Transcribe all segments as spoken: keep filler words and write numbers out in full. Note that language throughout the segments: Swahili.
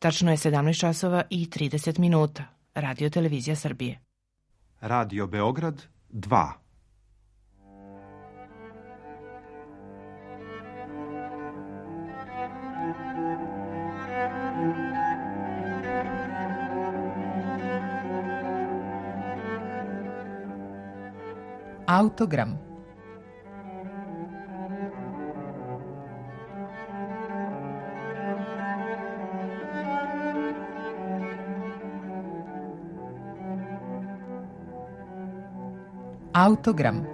Tačno je sedamnaest časova i trideset minuta. Radio Televizija Srbije. Radio Beograd dva. Autogram. Autogram.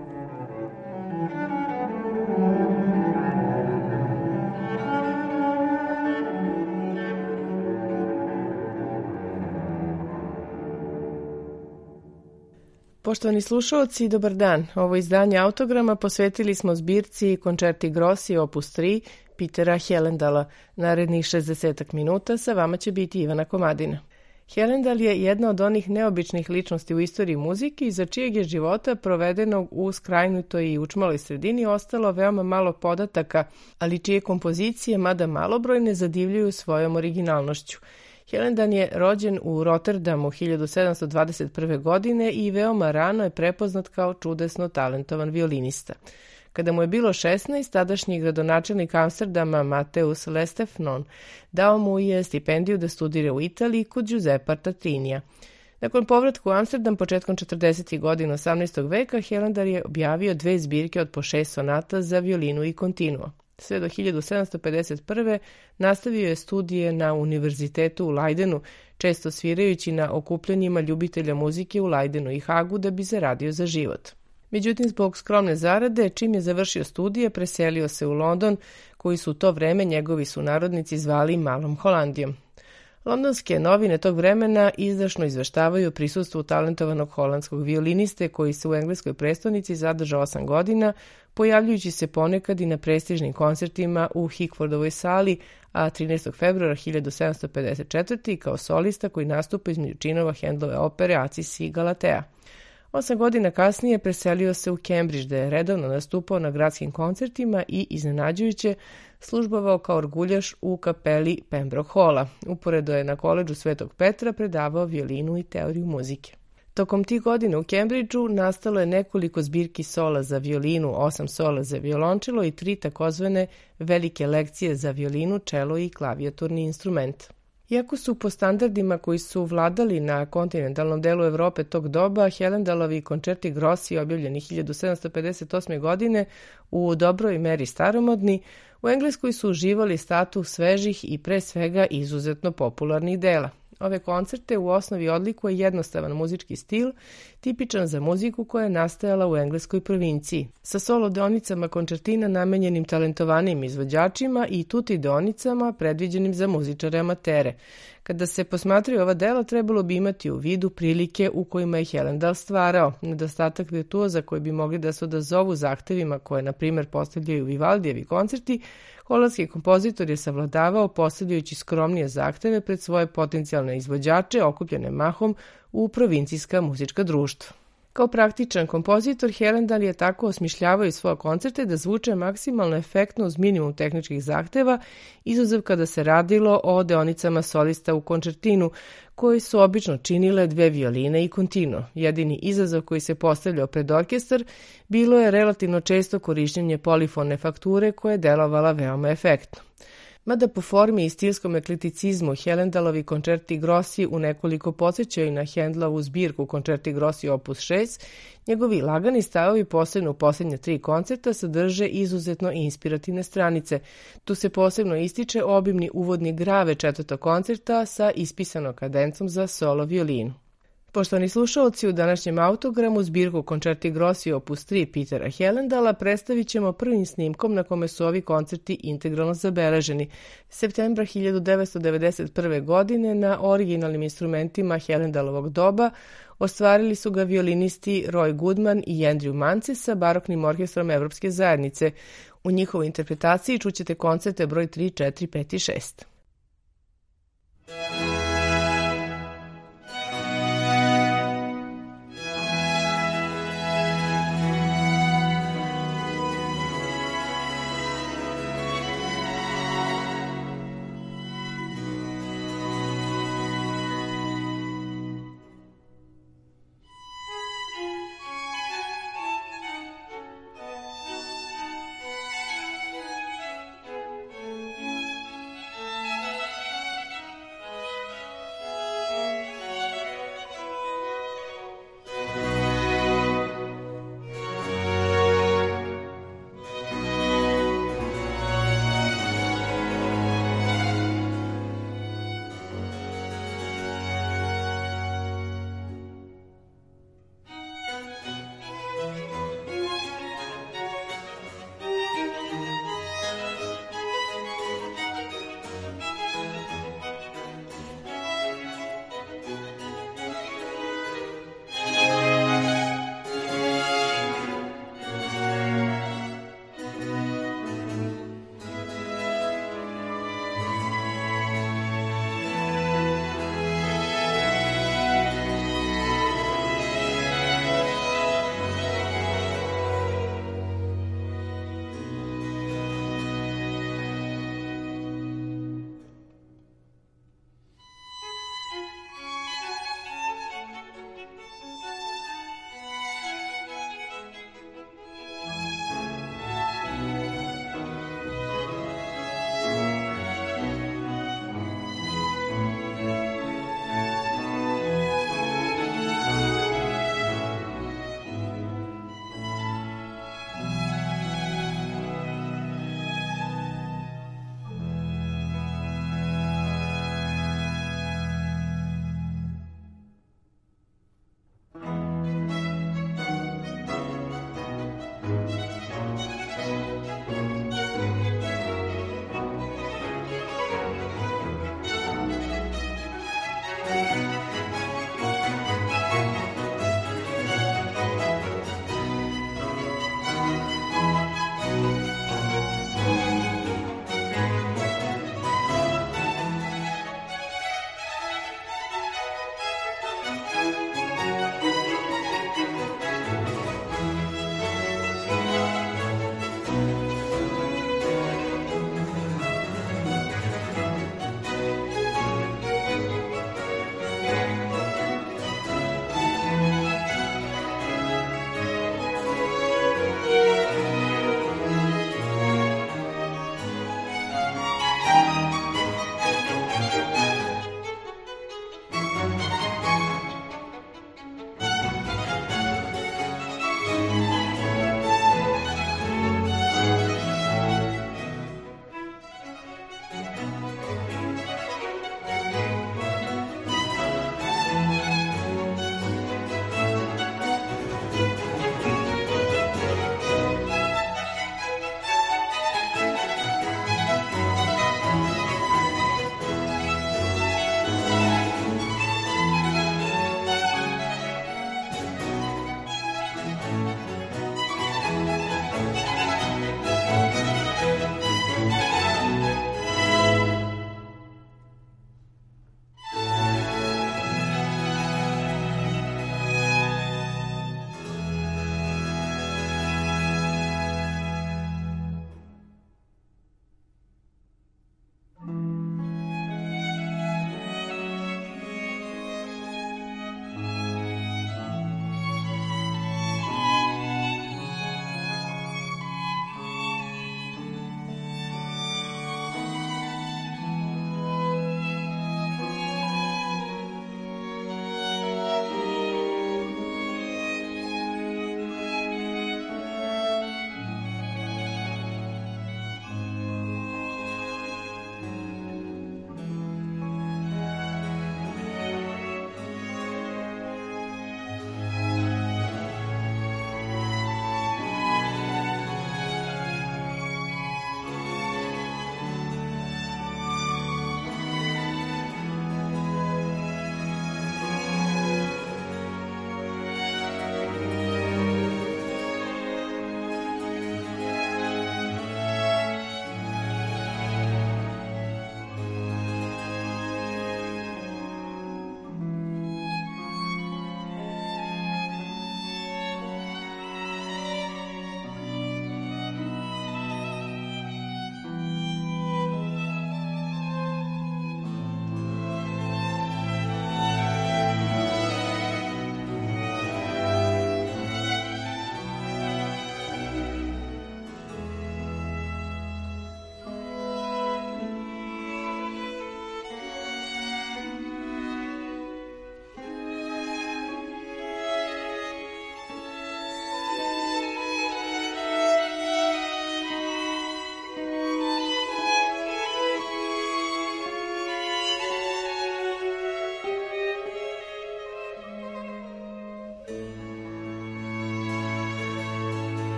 Poštovani slušalci, dobar dan. Ovo izdanje Autograma posvetili smo zbirci Concerti Grossi opus tri Petera Helendala. Narednih šezdeset minuta sa vama će biti Ivana Komadina. Helendal je jedna od onih neobičnih ličnosti u istoriji muzike iza čijeg je života provedenog u skrajnutoj i učmaloj sredini ostalo veoma malo podataka, ali čije kompozicije, mada malobrojne, zadivljuju svojom originalnošću. Helendal je rođen u Rotterdamu hiljadu sedamsto dvadeset prve. godine i veoma rano je prepoznat kao čudesno talentovan violinista. Kada mu je bilo šesnaest, tadašnji gradonačelnik Amsterdama Mateus Lestefnon dao mu je stipendiju da studira u Italiji kod Giuseppa Tartinija. Nakon povratka u Amsterdam početkom četrdesetih godina osamnaestog veka, Helendal je objavio dve zbirke od po šest sonata za violinu i kontinuo. Sve do hiljadu sedamsto pedeset prve. nastavio je studije na univerzitetu u Leidenu, često svirajući na okupljanjima ljubitelja muzike u Leidenu i Hagu da bi zaradio za život. Međutim, zbog skromne zarade, čim je završio studije, preselio se u London, koji su u to vreme njegovi sunarodnici zvali Malom Holandijom. Londonske novine tog vremena izdašno izveštavaju o prisustvu talentovanog holandskog violiniste koji se u engleskoj prestonici zadržao osam godina, pojavljujući se ponekad i na prestižnim koncertima u Hickfordovoj sali, a trinaestog februara hiljadu sedamsto pedeset četvrte. kao solista koji nastupa između činova Handelove opere Acis i Galatea. Osam godina kasnije preselio se u Cambridge, gde je redovno nastupao na gradskim koncertima i, iznenađujuće, službovao kao orguljaš u kapeli Pembroke Halla. Uporedo je na koledžu Svetog Petra predavao violinu i teoriju muzike. Tokom tih godina u Cambridgeu nastalo je nekoliko zbirki sola za violinu, osam sola za violončelo i tri takozvane velike lekcije za violinu, čelo i klavijaturni instrument. Iako su po standardima koji su vladali na kontinentalnom delu Evrope tog doba, Helendalovi Concerti Grossi objavljeni hiljadu sedamsto pedeset osme. godine u dobroj meri staromodni, u Engleskoj su uživali status svežih i pre svega izuzetno popularnih dela. Ove koncerte u osnovi odlikuje jednostavan muzički stil, tipičan za muziku koja je nastajala u engleskoj provinciji, sa solo deonicama koncertina namenjenim talentovanim izvođačima i tutti deonicama predviđenim za muzičare amatere. Kada se posmatraju ova dela, trebalo bi imati u vidu prilike u kojima je Helendal stvarao, nedostatak virtuoza koji bi mogli da se odazovu zahtevima koje, na primjer, postavljaju Vivaldijevi koncerti. Holandski kompozitor je savladavao postavljajući skromnije zahteve pred svoje potencijalne izvođače okupljene mahom u provincijska muzička društva. Kao praktičan kompozitor, Helendal je tako osmišljavao i svoje koncerte da zvuče maksimalno efektno uz minimum tehničkih zahteva, izuzev kada se radilo o deonicama solista u koncertinu, koji su obično činile dve violine i kontinuo. Jedini izazov koji se postavljao pred orkestar bilo je relativno često korištenje polifone fakture koja je delovala veoma efektno. Mada po formi i stilskom ekleticizmu Helendalovi Concerti Grossi u nekoliko podsjećaju na Handelovu zbirku Concerti Grossi opus šest, njegovi lagani stavovi, posebno u posljednje tri koncerta, sadrže izuzetno inspirativne stranice. Tu se posebno ističe obimni uvodni grave četvrtog koncerta sa ispisanom kadencom za solo violinu. Poštovani slušalci, u današnjem Autogramu zbirku Concerti Grossi opus tri Petera Helendala predstavit ćemo prvim snimkom na kome su ovi koncerti integralno zabeleženi. Septembra hiljadu devetsto devedeset prve. godine na originalnim instrumentima Helendalovog doba ostvarili su ga violinisti Roy Goodman i Andrew Manze sa baroknim orkestrom Evropske zajednice. U njihovoj interpretaciji čućete koncerte broj tri, četiri, pet i šest.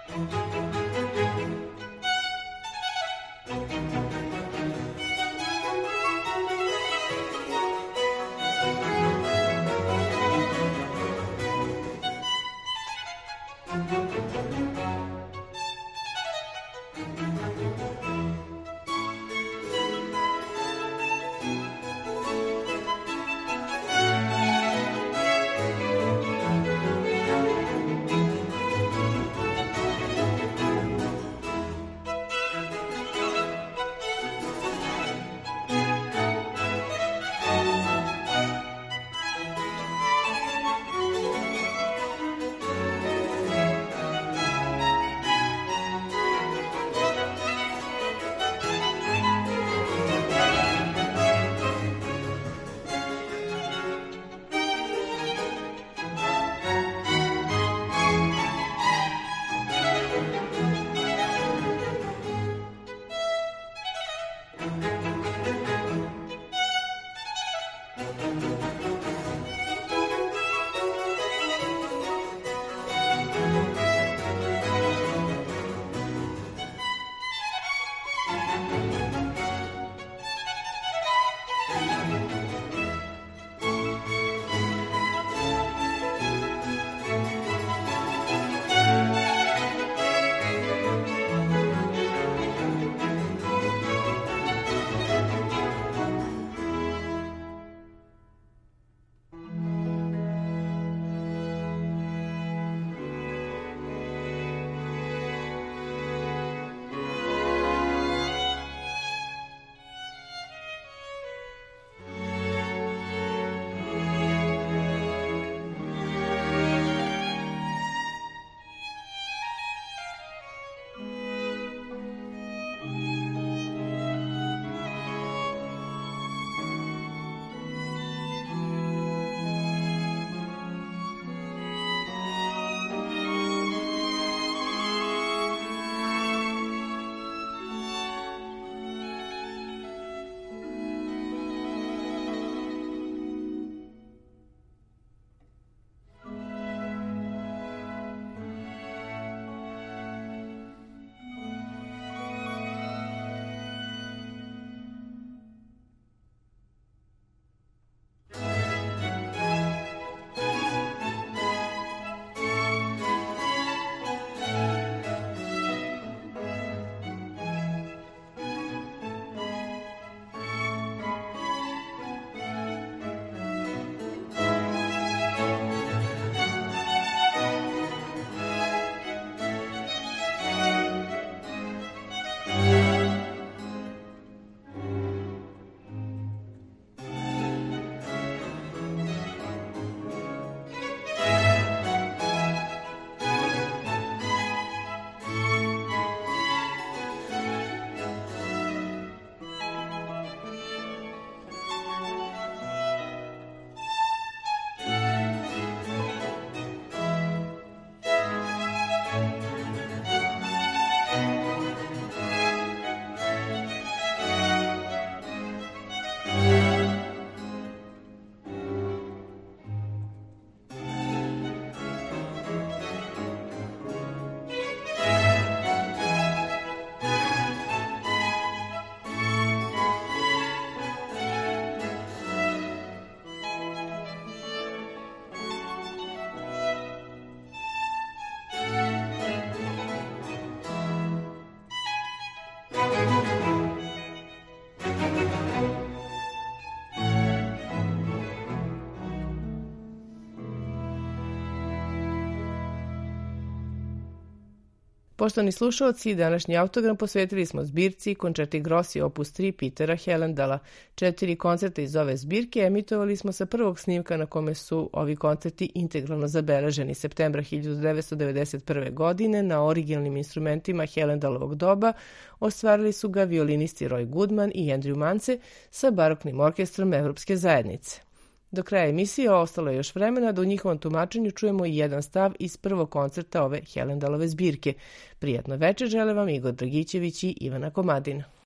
Poštovani slušalci, današnji autogram posvetili smo zbirci Concerti Grossi opus tri Petera Helendala. Četiri koncerta iz ove zbirke emitovali smo sa prvog snimka na kome su ovi koncerti integralno zabeleženi septembra hiljadu devetsto devedeset prve. godine na originalnim instrumentima Helendalovog doba. Ostvarili su ga violinisti Roy Goodman i Andrew Mance sa baroknim orkestrom Evropske zajednice. Do kraja emisije ostalo je još vremena da u njihovom tumačenju čujemo i jedan stav iz prvog koncerta ove Helendalove zbirke. Prijatno večer žele vam Igor Dragićević i Ivana Komadina.